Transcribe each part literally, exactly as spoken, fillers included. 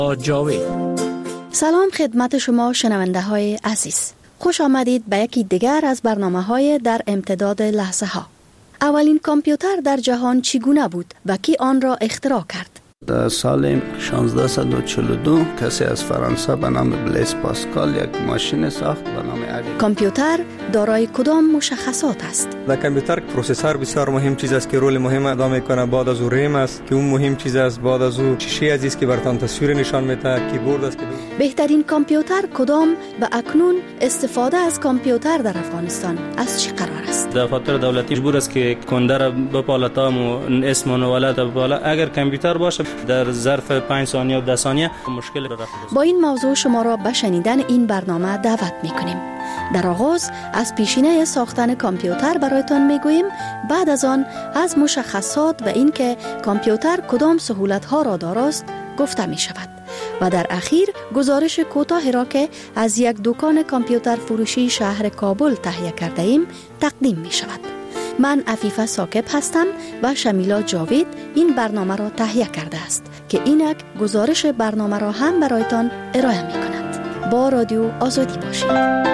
جاوید. سلام خدمت شما شنونده های عزیز. خوش آمدید به یکی دیگر از برنامه های در امتداد لحظه ها. اولین کامپیوتر در جهان چگونه بود و کی آن را اختراع کرد؟ در سال شانزده و چهل و دو کسی از فرانسه به نام بلیس پاسکال یک ماشین ساخت به نام ادی. کامپیوتر دارای کدام مشخصات است؟ در کامپیوتر پروسسور بسیار مهم چیز است که رول مهم ادا میکنه. بعد از او ریم است که اون مهم چیز است. بعد از او شیشه عزیز که براتون تصویر نشان میده. کیبورد است که بهترین کامپیوتر کدام و اکنون استفاده از کامپیوتر در افغانستان از چه قرار است؟ دفاتر دولتی مجبور است که کنده را بپالد تا اسم و نوالت بپالد. اگر کامپیوتر باشه در ظرف پنج ثانیه و ده ثانیه مشکل را رفع. با این موضوع شما را به شنیدن این برنامه دعوت میکنیم. در آغاز از پیشینه ساختن کامپیوتر برایتان میگوییم، بعد از آن از مشخصات و اینکه کامپیوتر کدام سهولت‌ها را داراست گفته می شود و در اخیر گزارش کوتاهی را که از یک دکان کامپیوتر فروشی شهر کابل تهیه کرده ایم تقدیم می شود. من عفیفه ساکب هستم و شمیلا جاوید این برنامه را تهیه کرده است که اینک گزارش برنامه را هم برایتان ارائه می کند. با رادیو آزادی باشید.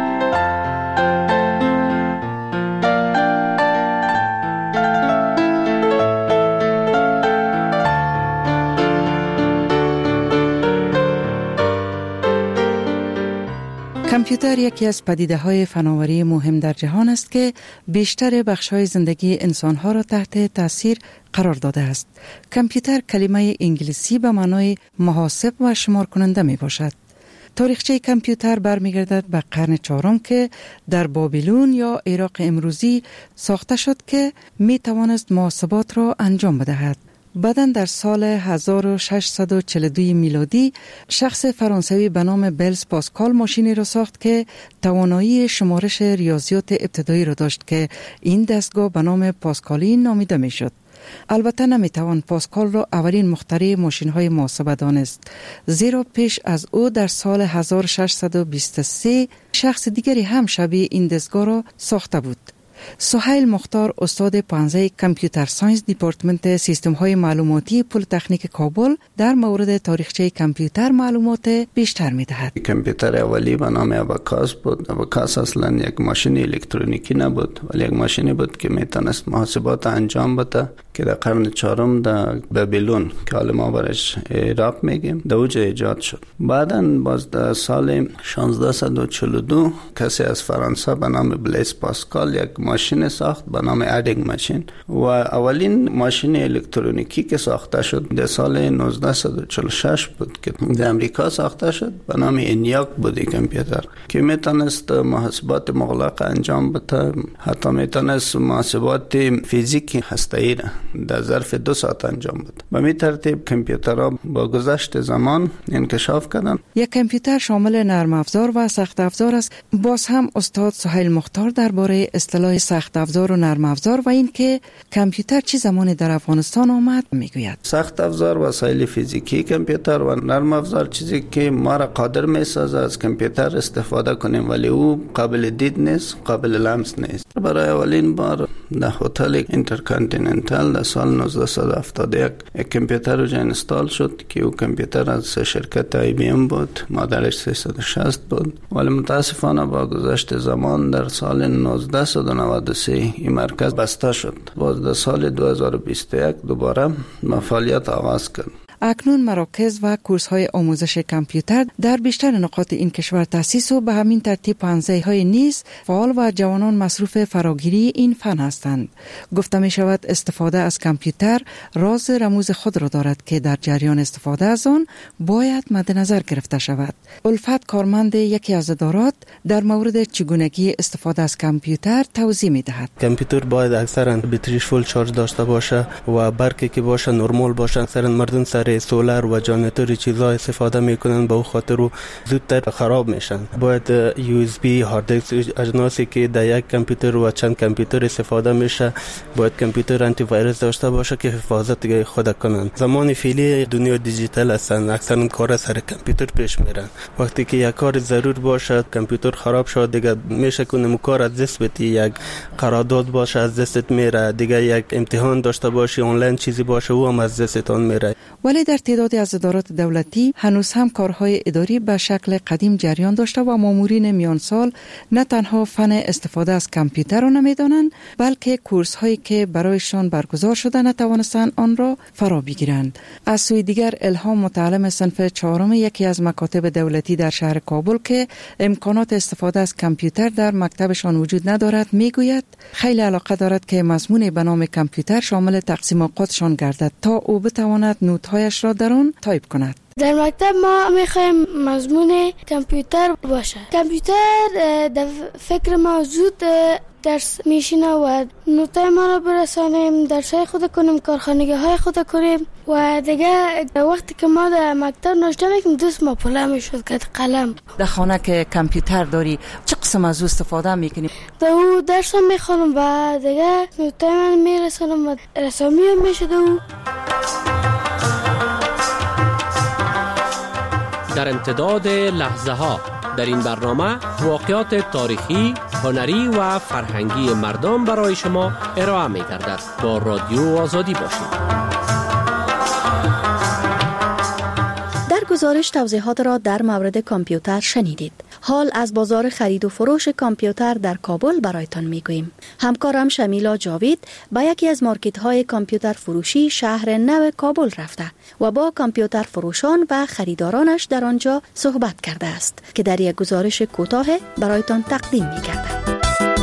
کامپیوتر یکی از پدیده‌های فناوری مهم در جهان است که بیشتر بخش‌های زندگی انسان‌ها را تحت تاثیر قرار داده است. کامپیوتر کلمه انگلیسی به معنای محاسب و شمار کننده می باشد. تاریخچه کامپیوتر برمیگردد به قرن چهارم که در بابلون یا عراق امروزی ساخته شد که می توانست محاسبات را انجام بدهد. بعداً در سال هزار و ششصد و چهل و دو میلادی شخص فرانسوی به نام بلیس پاسکال ماشینی را ساخت که توانایی شمارش ریاضیات ابتدایی را داشت که این دستگاه به نام پاسکالی نامیده می شد. البته نمی توان پاسکال را اولین مخترع ماشین های محاسبه دانست، زیرا پیش از او در سال هزار و ششصد و بیست و سه شخص دیگری هم شبیه این دستگاه را ساخته بود. سهیل مختار استاد پانزه کامپیوتر ساینس دیپارتمنت سیستم های معلوماتی پلی‌تکنیک کابل در مورد تاریخچه کامپیوتر معلومات بیشتر می دهد. کامپیوتر اولی به نام اباکاس بود. اباکاس اصلا یک ماشین الکترونیکی نبود، ولی یک ماشینی بود که می تونست محاسبات انجام بده که در قرن چهارم در بابلون که حالا ما برش عراق میگیم در اوج ایجاد شد. بعداً باز در سال شانزده و چهل و دو کسی از فرانسه به نام بلیس پاسکال یک ماشین ساخت به نام ادینگ ماشین و اولین ماشین الکترونیکی که ساخته شد در سال نوزده و چهل و شش بود که در امریکا ساخته شد به نام انیاک بود. کامپیوتر که میتونست محاسبات مغلق انجام بده، حتی میتونست محاسبات فیزیکی هسته‌ای را در ظرف دو ساعت انجام بده. به این ترتیب کامپیوترها با گذشت زمان انکشاف کردند. یک کامپیوتر شامل نرم افزار و سخت افزار است. باز هم استاد سهیل مختار درباره اصطلاح سخت افزار و نرم افزار و این که کامپیوتر چه زمانی در افغانستان آمد میگوید. سخت افزار وسایل فیزیکی کامپیوتر و نرم افزار چیزی که ما را قادر میسازه از کامپیوتر استفاده کنیم ولی او قابل دید نیست، قابل لمس نیست. برای اولین بار در هتل اینترکانتیننتال در سال نوزده و هفتاد و یک یک کامپیوتر رو انستال شد که او کامپیوتر از شرکت آی بی ام بود، مادرش سیصد و شصت بود، ولی متاسفانه با گذشت زمان در سال نوزده و نود و سه این مرکز بسته شد. باز در سال دو هزار و بیست و یک دوباره فعالیت آغاز کرد. اکنون مراکز و کورس های آموزش کامپیوتر در بیشتر نقاط این کشور تأسیس و به همین ترتیب پانزه های نیز فعال و جوانان مصروف فراگیری این فن هستند. گفته می شود استفاده از کامپیوتر راز رموز خود را دارد که در جریان استفاده از آن باید مد نظر گرفته شود. الفت کارمند یکی از ادارات در مورد چگونگی استفاده از کامپیوتر توضیح می دهد. کامپیوتر باید اکثرا بطریش فول چارج داشته باشه و برقی که باشه نرمال باشه. اکثرا مردم سر سولار و جنراتور چیزا استفاده میکنن، به اون خاطر رو زودتر خراب میشن. باید یو اس بی هارد دیسک اجناسی که در یک کامپیوتر و چند کامپیوتر استفاده میشه باید کامپیوتر آنتی ویروس داشته باشه که حفاظت خود کنن. زمان فعلی دنیا دیجیتال هستن، اکثرا کار سر کامپیوتر پیش میرن. وقتی که یک کار ضرور باشه کامپیوتر خراب شد دیگه میشه کنه کار از دست بدی، یک قرارداد باشه از دستت میره، دیگه یک امتحان داشته باشی آنلاین چیزی باشه او هم از دستتون میره. ولی ولی در تعدادی از ادارات دولتی هنوز هم کارهای اداری به شکل قدیم جریان داشته و مامورین میان سال نه تنها فن استفاده از کامپیوتر را نمیدانند، بلکه کورس هایی که برایشان برگزار شده نتوانستند آن را فرا بگیرند. از سوی دیگر الهام متعلم صنف چهارم یکی از مکاتب دولتی در شهر کابل که امکانات استفاده از کامپیوتر در مکتبشان وجود ندارد میگوید خیلی علاقه دارد که مضمون به نام کامپیوتر شامل تقسیم اوقاتشان گردد تا او بتواند نوت‌هایش را در آن تایپ کند. در مکتب ما میخوایم مضمون کامپیوتر باشه. کامپیوتر در فکر ما زود درس میشینه و نوتای ما را برسانیم، درسای خود کنیم، کارخانگی های خود کنیم و دیگه وقتی که ما در مکتب ناشته میکنیم دست ما پله میشد که قلم. در خانه که کامپیوتر داری چه قسم از استفاده میکنیم؟ در او درس هم میخوانم و دیگه نوتای من میرسانم و رسامی هم میشد. او در امتداد لحظه ها در این برنامه واقعات تاریخی، هنری و فرهنگی مردم برای شما ارائه می گردد. با رادیو آزادی باشید. در گزارش توضیحات را در مورد کامپیوتر شنیدید. حال از بازار خرید و فروش کامپیوتر در کابل برایتان میگوییم. همکارم شمیلا جاوید به یکی از مارکت های کامپیوتر فروشی شهر نو کابل رفته و با کامپیوتر فروشان و خریدارانش در آنجا صحبت کرده است که در یک گزارش کوتاه برایتان تقدیم می‌گردد.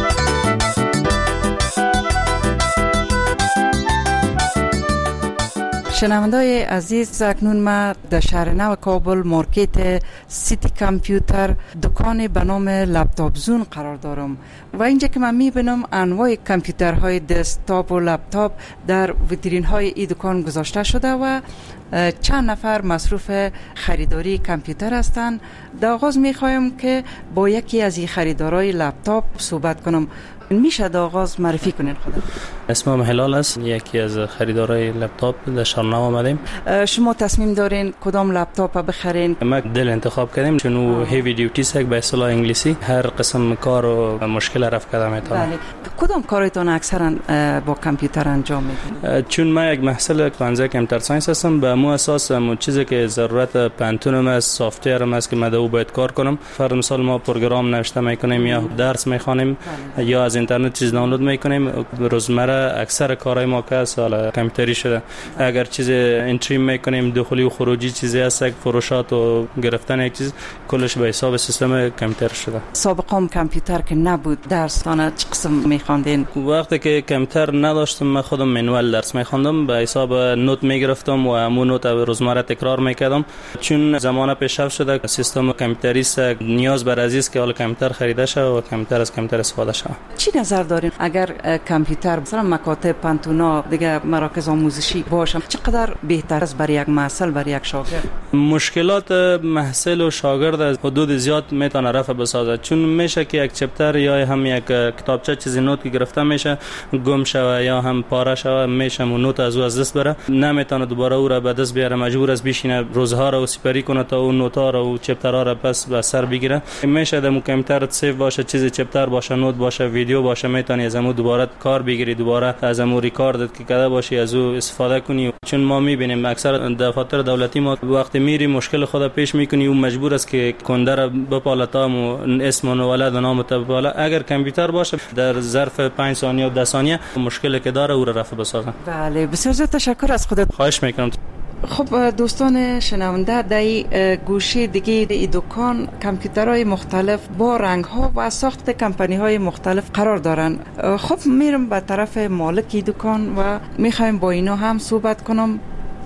شنوندای عزیز، اکنون ما در شهر نو کابل مارکت سیتی کامپیوتر دکان به نام لپتاپ زون قرار دارم و اینجا که من میبینم انواع کامپیوترهای دسکتاپ و لپتاپ در ویترین های این دکان گذاشته شده و چند نفر مصروف خریداری کامپیوتر هستند. در آغاز میخوایم که با یکی از این خریدارای لپتاپ صحبت کنم. میشه در آغاز معرفی کنین خودت؟ اسمم هلال است، یکی از خریدارای لپتاپ در شهر نو آمدیم. شما تصمیم دارین کدام لپتاپ بخرین؟ ما دل انتخاب کردیم چون او هیوی دیوتی است، به اصطلاح انگلیسی هر قسم کار و مشکل رفع کرده میتونه. بله. کدام کارتون اکثرا با کامپیوتر انجام میدین؟ چون ما یک محصل کانزه کامپیوتر ساینس هستم، به مو اساس مو چیزی که ضرورت پنتونم است، سافت ویر است که ما دو باید کار کنم. فرض مثال ما پروگرام نوشته میکنیم یا درس میخوانیم یا از اینترنت چیز دانلود میکنیم. روزمره اکثر کارهای ما که سال کامپیوتری شده. اگر چیز انتری میکنیم داخلی و خروجی چیزی هست، فروشات و گرفتن یک چیز کلش به حساب سیستم کامپیوتر شده. سابقا کامپیوتر که نبود درسانه چه قسم میخواندین؟ وقتی که کامپیوتر نداشتم من خودم منوال درس میخواندم، به حساب نوت میگرفتم و همون نوت روزمره تکرار میکردم. چون زمان پیشرفت شده سیستم کامپیوتری است، نیاز بر عزیز که حال کامپیوتر خریده شه و کامپیوتر از کامپیوتر استفاده شه. چی نظر دارین اگر کامپیوتر مثلا مکاتب پانتونا دیگه مراکز آموزشی باشه چقدر بهتر است برای یک محصل برای یک شاگرد؟ مشکلات محصل و شاگرد از حدود زیاد میتونه رفع بسازه، چون میشه که یک چپتر یا هم یک کتابچه چیزی نوت که گرفته میشه گم شوه یا هم پاره شوه، میشه اون نوت از او از دست بره، نمیتونه دوباره او را به دست بیاره، مجبور است بشینه روزها را سپری کنه تا اون نوت ها را و چپتر ها را پس به سر بگیره. میشه در کامپیوتر سیو باشه، چیزی چپتر باشه، نوت باشه، ویدیو باشه، میتونی از اون دوباره کار بگیری، دوباره از اون ریکارد که کرده باشی از او استفاده کنی. چون ما میبینیم اکثر دفاتر دولتی ما وقتی میری مشکل خود پیش میکنی و مجبور است که کنده را بپاله تا اسم و ولد و نام بپاله. اگر کامپیوتر باشه در ظرف پنج ثانیه و ده ثانیه مشکلی که داره او را رفع بسازه. بله بسیار زیاد تشکر از خودت. خواهش میکنم. خب دوستان شنونده، در گوشه دیگه این دکان کامپیوترهای مختلف با رنگ ها و ساخت کمپانی های مختلف قرار دارن. خب میرم به طرف مالک دکان و میخوایم با اینا هم صحبت کنم.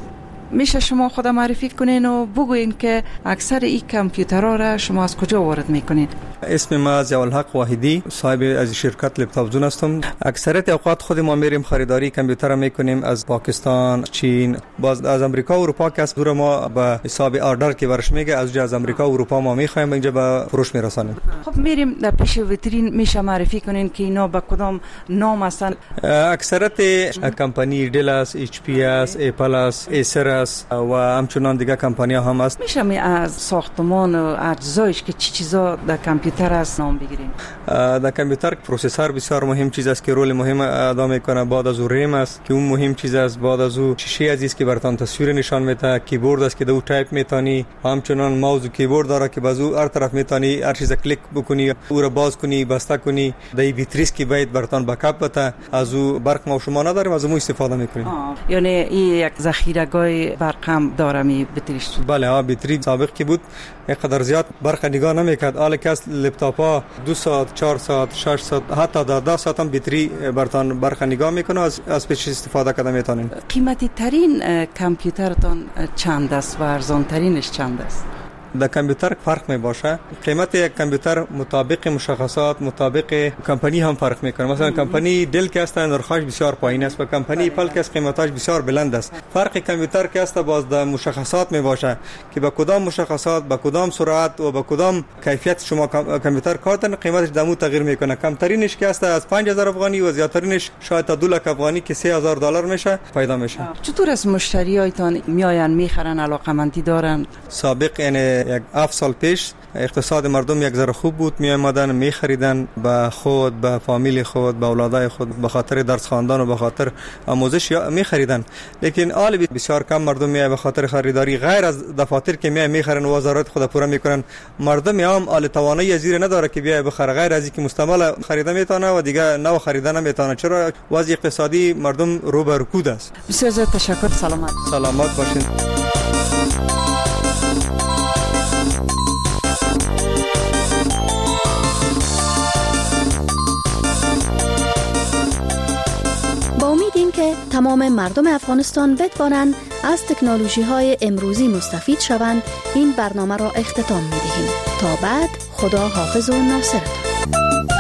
میشه شما خود معرفی کنین و بگوین که اکثر این کامپیوترها را شما از کجا وارد میکنین؟ اسم ما ضیاءالحق واحدی، صاحب از شرکت لپتاپ زون هستم. اکثریت اوقات خود ما میریم خریداری کامپیوتر میکنیم از پاکستان، چین، باز از امریکا و اروپا که از دور ما به حساب آردر که ورش میگه از جای از امریکا و اروپا ما میخوایم اینجا به فروش میرسانیم. خب میریم در پیش ویترین، میشه معرفی کنین که اینا به کدام نام هستن؟ اکثریت کمپانی دل است، اچ پی است، اپل است، ایسر است و همچنان دیگه کمپانی ها هم است. میشه می از ساختمان و اجزایش که چی چیزا در کامپیوتر است نام بگیریم؟ در کامپیوتر پروسسور بسیار مهم چیز است که رول مهم ادا میکنه. بعد از او ریم است که اون مهم چیز است. بعد از او شیشه عزیز که براتون تصویر نشان میده. کیبورد است که دو تایپ میتونی. همچنان ماوس و کیبورد داره که بازو هر طرف میتونی هر چیز کلیک بکنی او را باز کنی بسته کنی. در بیتریس که باید براتون بکاپ بده. از او برق ما شما نداریم از اون استفاده میکنیم. یعنی این یک ذخیره‌گاه برق هم داره می بتریش؟ بله ها، بتری سابق کی بود اینقدر زیاد برق نگاه نمیکرد. حالا که از لپتاپ ها دو ساعت چهار ساعت شش ساعت حتی در ده ساعت هم بتری براتون برق نگاه میکنه. از از پیش استفاده کرده میتونین. قیمتی ترین کامپیوترتون چند است و ارزان ترینش چند است؟ در کامپیوتر فرق می باشه. قیمت یک کامپیوتر مطابق مشخصات مطابق کمپانی هم فرق میکنه. مثلا کمپانی دل که است نرخش بسیار پایین است و کمپانی اپل که است قیمتش بسیار بلند است. فرق کامپیوتر که است باز در مشخصات می باشه که با کدام مشخصات با کدام سرعت و با کدام کیفیت شما کامپیوتر کار کنید قیمتش دمو تغییر میکنه. کمترینش که است از پنج هزار افغانی و زیادترینش شاید تا دو لک افغانی که سه هزار دلار میشه پیدا میشه. چطور از مشتریایتان میآیند میخرن علاقمندی دارن؟ سابق یعنی یک هفت سال پیش اقتصاد مردم یک ذره خوب بود. می آمدن می خریدن به خود به فامیل خود به اولادای خود به خاطر درس خواندن و به خاطر آموزش می خریدن. لیکن حال بسیار کم مردم می به خاطر خریداری غیر از دفاتر که می می خرن و ضرورت خود پورا میکنن. مردم عام حال توانایی زیر نداره که بیا بخره غیر از اینکه مستعمل خریدن میتونه و دیگه نو خریدن نمیتونه. چرا وضع اقتصادی مردم رو به رکود است. بسیار زیاد تشکر. سلامت سلامت باشین. با امید این که تمام مردم افغانستان بتوانند از تکنولوژی های امروزی مستفید شوند این برنامه را اختتام می دهیم. تا بعد خدا حافظ و ناصرتان.